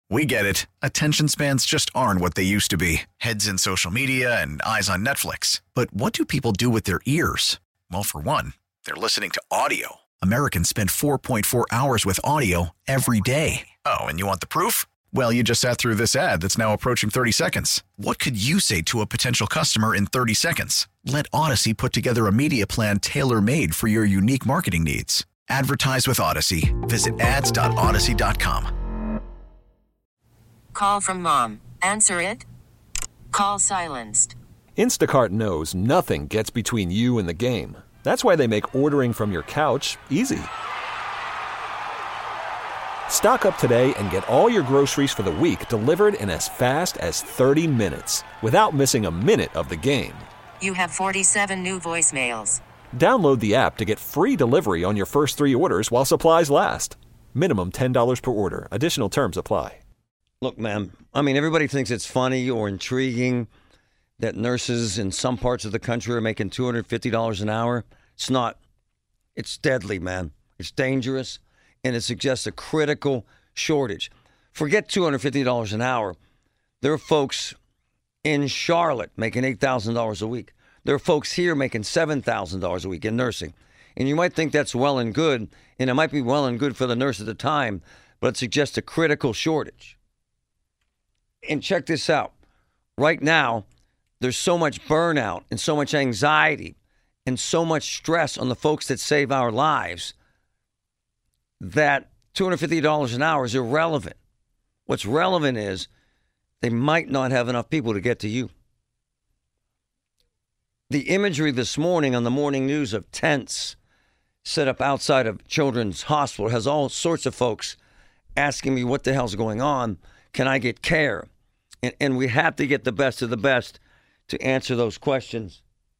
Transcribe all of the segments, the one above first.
We get it. Attention spans just aren't what they used to be. Heads in social media and eyes on Netflix. But what do people do with their ears? Well, for one, they're listening to audio. Americans spend 4.4 hours with audio every day. Oh, and you want the proof? Well, you just sat through this ad that's now approaching 30 seconds. What could you say to a potential customer in 30 seconds? Let Odyssey put together a media plan tailor-made for your unique marketing needs. Advertise with Odyssey. Visit ads.odyssey.com. Call from mom. Answer it. Call silenced. Instacart knows nothing gets between you and the game. That's why they make ordering from your couch easy. Stock up today and get all your groceries for the week delivered in as fast as 30 minutes without missing a minute of the game. You have 47 new voicemails. Download the app to get free delivery on your first 3 orders while supplies last. Minimum $10 per order. Additional terms apply. Look, man, I mean, everybody thinks it's funny or intriguing that nurses in some parts of the country are making $250 an hour. It's not. It's deadly, man. It's dangerous, and it suggests a critical shortage. Forget $250 an hour. There are folks in Charlotte making $8,000 a week. There are folks here making $7,000 a week in nursing. And you might think that's well and good, and it might be well and good for the nurse at the time, but it suggests a critical shortage. And check this out. Right now, there's so much burnout and so much anxiety and so much stress on the folks that save our lives that $250 an hour is irrelevant. What's relevant is they might not have enough people to get to you. The imagery this morning on the morning news of tents set up outside of Children's Hospital has all sorts of folks asking me what the hell's going on. Can I get care? And we have to get the best of the best to answer those questions.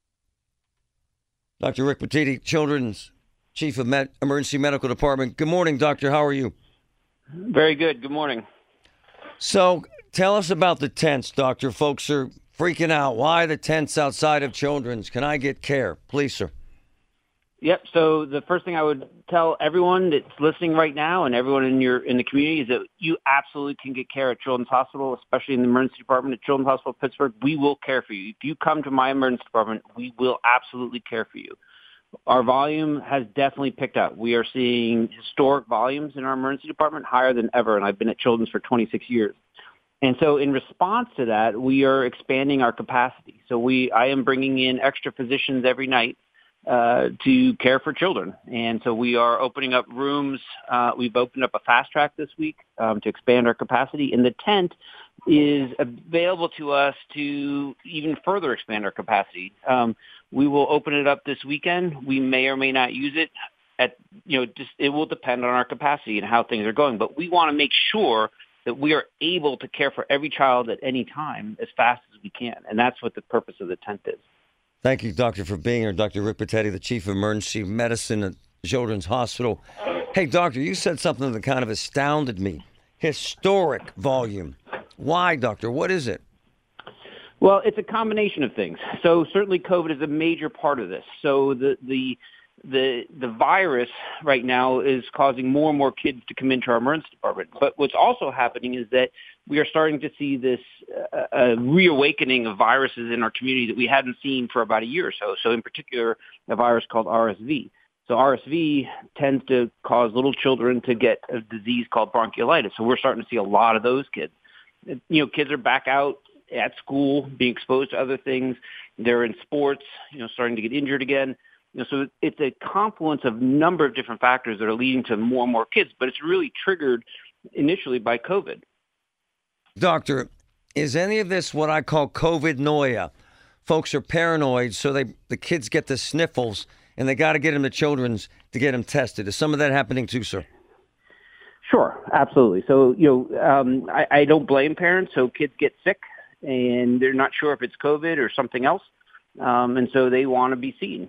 Dr. Rick Petiti, Children's Chief of Emergency Medical Department. Good morning, Doctor. How are you? Very good. Good morning. So tell us about the tents, Doctor. Folks are freaking out. Why the tents outside of Children's? Can I get care? Please, sir. Yep. So the first thing I would tell everyone that's listening right now and everyone in the community is that you absolutely can get care at Children's Hospital, especially in the emergency department at Children's Hospital of Pittsburgh. We will care for you. If you come to my emergency department, we will absolutely care for you. Our volume has definitely picked up. We are seeing historic volumes in our emergency department, higher than ever, and I've been at Children's for 26 years. And so in response to that, we are expanding our capacity. So I am bringing in extra physicians every night to care for children. And so we are opening up rooms. We've opened up a fast track this week to expand our capacity. And the tent is available to us to even further expand our capacity. We will open it up this weekend. We may or may not use it. It will depend on our capacity and how things are going. But we want to make sure that we are able to care for every child at any time as fast as we can. And that's what the purpose of the tent is. Thank you, Doctor, for being here. Dr. Rick Petiti, the Chief of Emergency Medicine at Children's Hospital. Hey, Doctor, you said something that kind of astounded me. Historic volume. Why, Doctor? What is it? Well, it's a combination of things. So certainly COVID is a major part of this. So the virus right now is causing more and more kids to come into our emergency department. But what's also happening is that we are starting to see this reawakening of viruses in our community that we hadn't seen for about a year or so. So in particular, a virus called RSV. So RSV tends to cause little children to get a disease called bronchiolitis. So we're starting to see a lot of those kids. Kids are back out at school, being exposed to other things. They're in sports, starting to get injured again. So it's a confluence of a number of different factors that are leading to more and more kids, but it's really triggered initially by COVID. Doctor, is any of this what I call COVID-noia? Folks are paranoid, so the kids get the sniffles, and they got to get them to Children's to get them tested. Is some of that happening too, sir? Sure, absolutely. So, I don't blame parents. So kids get sick, and they're not sure if it's COVID or something else. And so they want to be seen.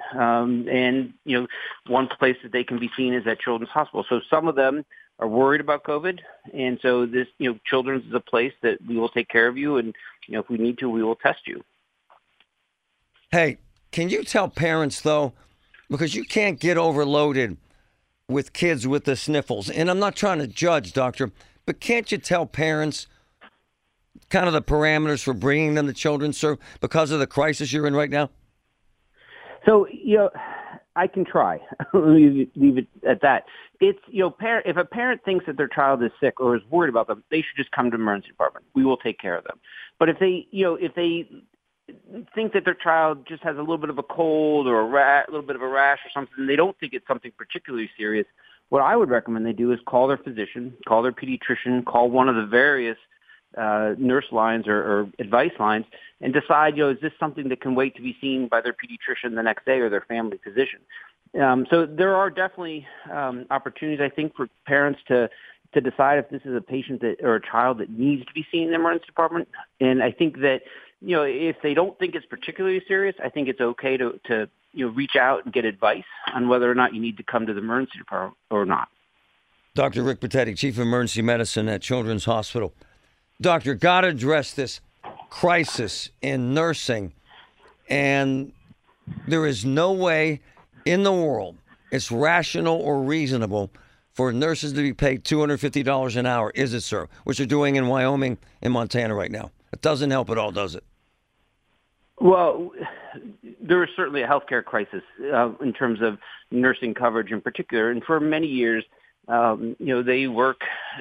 One place that they can be seen is at Children's Hospital. So some of them are worried about COVID. And so this, Children's is a place that we will take care of you. And, if we need to, we will test you. Hey, can you tell parents, though, because you can't get overloaded with kids with the sniffles. And I'm not trying to judge, doctor, But can't you tell parents kind of the parameters for bringing them to children, sir, because of the crisis you're in right now? So, I can try. Leave it at that. It's, if a parent thinks that their child is sick or is worried about them, they should just come to the emergency department. We will take care of them. But if they think that their child just has a little bit of a cold or a little bit of a rash or something, they don't think it's something particularly serious, what I would recommend they do is call their physician, call their pediatrician, call one of the various nurse lines or advice lines, and decide, is this something that can wait to be seen by their pediatrician the next day or their family physician? So there are definitely opportunities, I think, for parents to decide if this is a patient or a child that needs to be seen in the emergency department. And I think that, if they don't think it's particularly serious, I think it's okay to reach out and get advice on whether or not you need to come to the emergency department or not. Dr. Rick Patetti, Chief of Emergency Medicine at Children's Hospital. Doctor, got to address this crisis in nursing, and there is no way in the world it's rational or reasonable for nurses to be paid $250 an hour, is it, sir? Which they're doing in Wyoming and Montana right now. It doesn't help at all, does it? Well, there is certainly a healthcare crisis in terms of nursing coverage in particular, and for many years, they work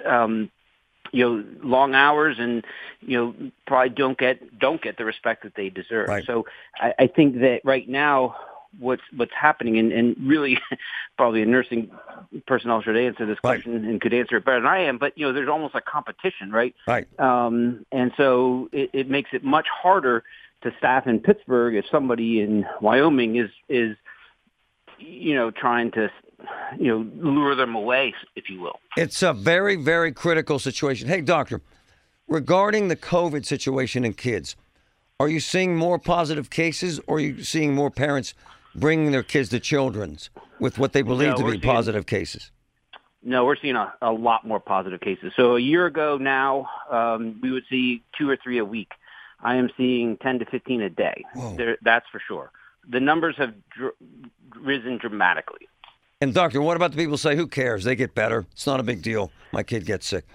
long hours and, probably don't get the respect that they deserve. Right. So I think that right now what's happening, and really probably a nursing personnel should answer this question and could answer it better than I am, but, there's almost a competition, right? Right. And so it makes it much harder to staff in Pittsburgh if somebody in Wyoming is trying to lure them away, if you will. It's a very, very critical situation. Hey, doctor, regarding the COVID situation in kids, are you seeing more positive cases, or are you seeing more parents bringing their kids to Children's with what they believe to be positive cases? No, we're seeing a lot more positive cases. So a year ago now, we would see 2 or 3 a week. I am seeing 10 to 15 a day. That's for sure. The numbers have risen dramatically. And, doctor, what about the people who say, who cares? They get better. It's not a big deal. My kid gets sick.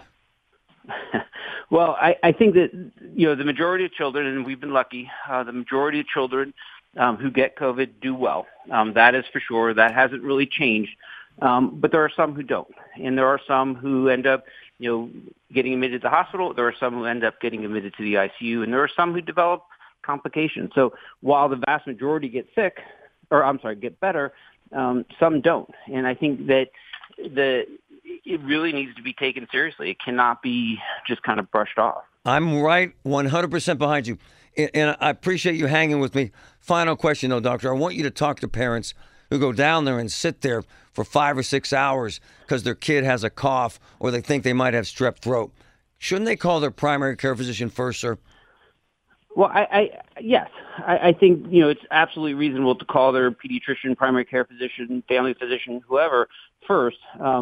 Well, I think that, the majority of children, and we've been lucky, the majority of children who get COVID do well. That is for sure. That hasn't really changed. But there are some who don't. And there are some who end up, getting admitted to the hospital. There are some who end up getting admitted to the ICU. And there are some who develop complications. So while the vast majority get better, some don't. And I think that it really needs to be taken seriously. It cannot be just kind of brushed off. I'm right 100% behind you. And I appreciate you hanging with me. Final question, though, doctor. I want you to talk to parents who go down there and sit there for 5 or 6 hours because their kid has a cough or they think they might have strep throat. Shouldn't they call their primary care physician first, sir? Well, yes. I think, it's absolutely reasonable to call their pediatrician, primary care physician, family physician, whoever, first,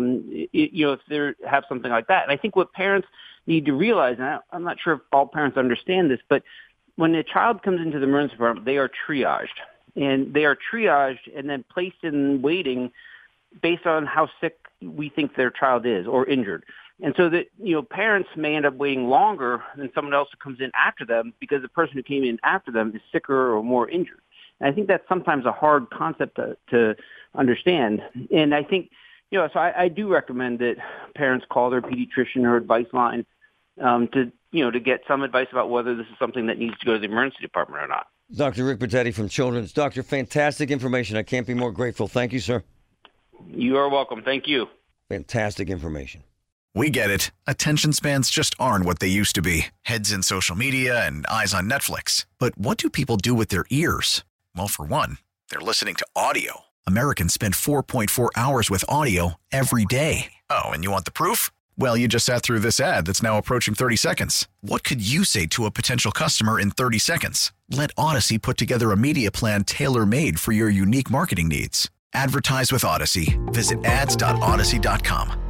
if they have something like that. And I think what parents need to realize, and I'm not sure if all parents understand this, but when a child comes into the emergency department, they are triaged. And they are triaged and then placed in waiting based on how sick we think their child is or injured. And so that, parents may end up waiting longer than someone else who comes in after them because the person who came in after them is sicker or more injured. And I think that's sometimes a hard concept to understand. And I think, so I do recommend that parents call their pediatrician or advice line to get some advice about whether this is something that needs to go to the emergency department or not. Dr. Rick Patetti from Children's. Doctor, fantastic information. I can't be more grateful. Thank you, sir. You are welcome. Thank you. Fantastic information. We get it. Attention spans just aren't what they used to be. Heads in social media and eyes on Netflix. But what do people do with their ears? Well, for one, they're listening to audio. Americans spend 4.4 hours with audio every day. Oh, and you want the proof? Well, you just sat through this ad that's now approaching 30 seconds. What could you say to a potential customer in 30 seconds? Let Odyssey put together a media plan tailor-made for your unique marketing needs. Advertise with Odyssey. Visit ads.odyssey.com.